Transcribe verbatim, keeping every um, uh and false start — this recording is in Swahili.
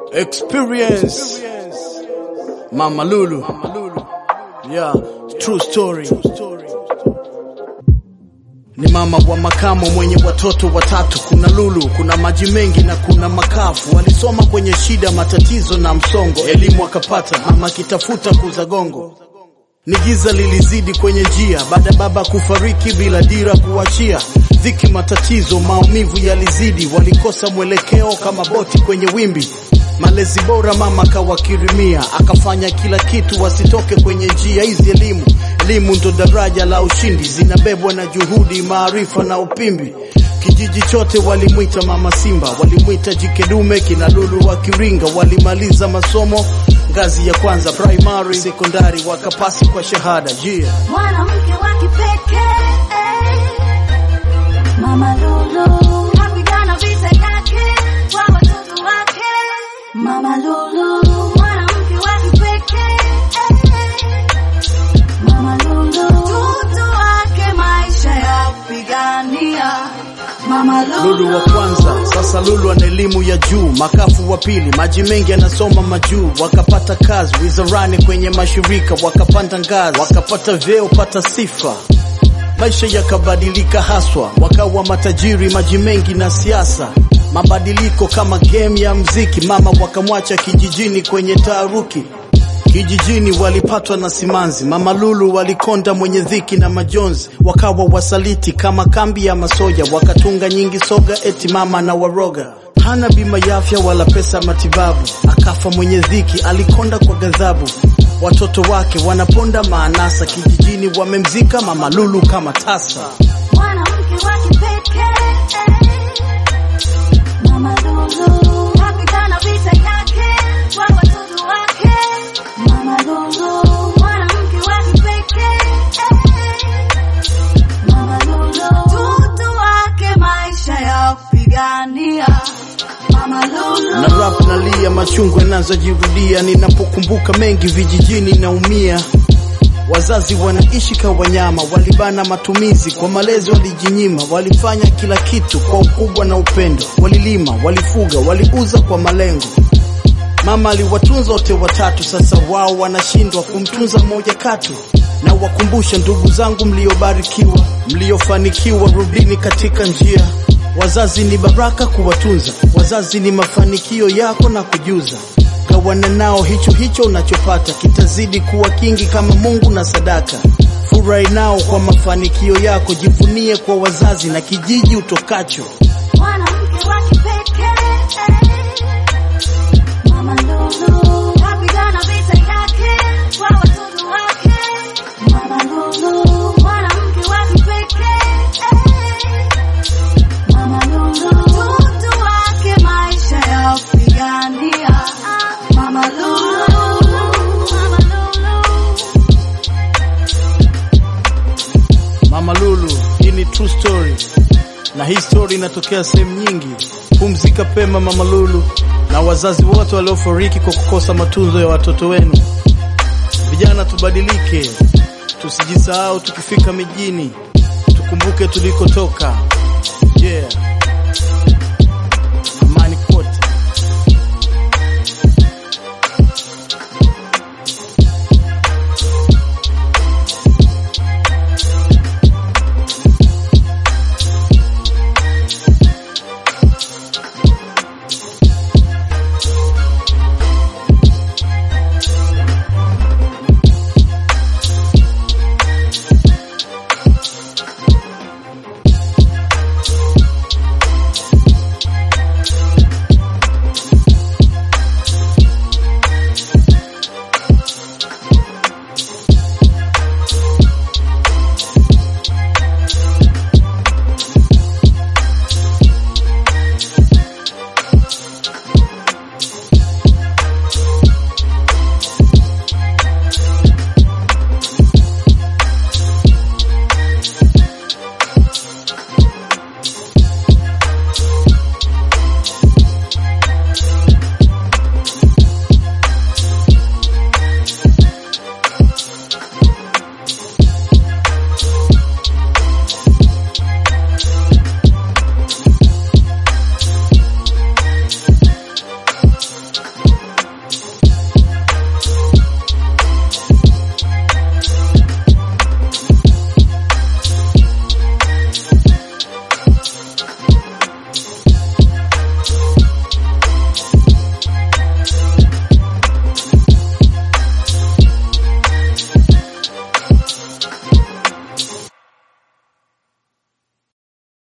Experience. Mama Lulu. Yeah, true story. Ni mama wa makamo mwenye watoto watatu. Kuna Lulu, kuna maji mengi na kuna makafu. Walisoma kwenye shida, matatizo na msongo. Elimu akapata, mama kitafuta kuzagongo. Ni giza lilizidi kwenye njia, baada baba kufariki bila dira kuachia. Dhiki, matatizo, maumivu yalizidi. Walikosa mwelekeo kama boti kwenye wimbi. Malezi bora mama kawakirimia, akafanya kila kitu wasitoke kwenye njia hizi. Elimu, elimu ndo daraja la ushindi, zinabebwa na juhudi, maarifa na upimbi. Kijiji chote walimuita mama Simba, walimuita jike dume. Kina Lulu wa Kiringa walimaliza masomo ngazi ya kwanza, primary, sekondari, wakapasi kwa shahada. Yeah. Mwanamke wa kipekee Mama Lulu, kapigana vita yake kwa watoto wake. Mama Lulu, mwanamke wa kipekee Mama Lulu, mtoto wake maisha ya kupigania. Mama Lulu. Lulu wa kwanza, sasa Lulu ana elimu ya juu. Makafu wa pili, maji mengi anasoma majuu. Wakapata kazi wizarani kwenye mashirika, wakapanda ngazi, wakapata vyeo, pata sifa. Maisha yakabadilika haswa, wakawa matajiri, maji mengi na siasa. Mabadiliko kama game ya mziki, mama wakamwacha kijijini kwenye taharuki. Kijijini walipatwa na simanzi, mama Lulu walikonda mwenye dhiki na majonzi. Wakawa wasaliti kama kambi ya masoja, wakatunga nyingi soga eti mama na waroga. Hana bima ya afya wala pesa matibabu, akafa mwenye dhiki, alikonda kwa ghadhabu. Watoto wake wanaponda maanasa, kijijini wamemzika mama Lulu kama tasa. Mwanamke wa kipekee Mama Lulu, kapigana vita yake kwa watoto wake. Mama Lulu, mwanamke wa kipekee Mama Lulu, mtoto wake maisha ya kupigania. Mama Lulu. Na rap nalia, machungu yanazojirudia, ninapokumbuka mengi vijijini naumia. Wazazi wanaishi kwa wanyama, walibana matumizi, kwa malezi walijinyima. Walifanya kila kitu kwa ukubwa na upendo, walilima, walifuga, waliuza kwa malengo. Mama aliwatunza wote watatu, sasa wao wanashindwa kumtunza mmoja katu. Na wakumbusha ndugu zangu mliobarikiwa, mliofanikiwa, rudini katika njia. Wazazi ni baraka kuwatunza, wazazi ni mafanikio yako na kujuza. Gawana nao hicho hicho unachopata, kitazidi kuwa kingi kama Mungu na sadaka. Furahi nao kwa mafanikio yako, jivunie kwa wazazi na kijiji utokacho. Mwanamke wa kipekee Mama Lulu, kapigana vita yake kwa watoto wake. Mama Lulu, mwanamke wa kipekee Mama Lulu, mtoto wake maisha ya kupigania. Mama Lulu, Mama Lulu. Mama Lulu, hii ni true story, na hii story inatokea sehemu nyingi. Pumzika pema Mama Lulu, na wazazi wote waliofariki kwa kukosa matunzo ya watoto wenu. Vijana tubadilike, tusijisahau tukifika mijini, tukumbuke tulikotoka.